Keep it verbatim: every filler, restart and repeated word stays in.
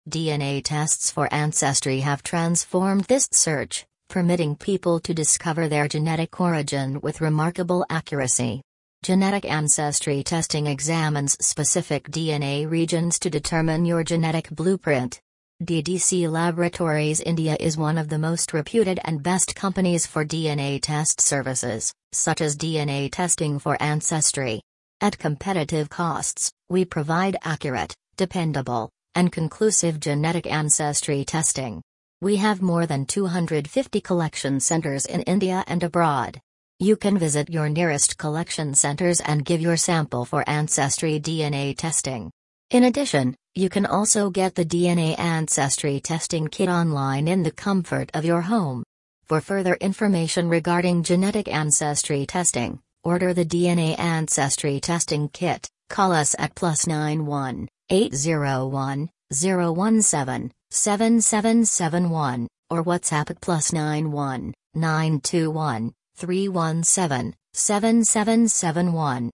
D N A tests for ancestry have transformed this search, permitting people to discover their genetic origin with remarkable accuracy. Genetic ancestry testing examines specific D N A regions to determine your genetic blueprint. D D C Laboratories India is one of the most reputed and best companies for D N A test services, such as D N A testing for ancestry. At competitive costs, we provide accurate, dependable, and conclusive genetic ancestry testing. We have more than two hundred fifty collection centers in India and abroad. You can visit your nearest collection centers and give your sample for ancestry D N A testing. In addition, you can also get the D N A ancestry testing kit online in the comfort of your home. For further information regarding genetic ancestry testing, order the D N A ancestry testing kit. Call us at plus nine one, eight zero one, zero one seven, seven seven seven one, or WhatsApp at plus nine one, nine two one, three one seven, seven seven seven one.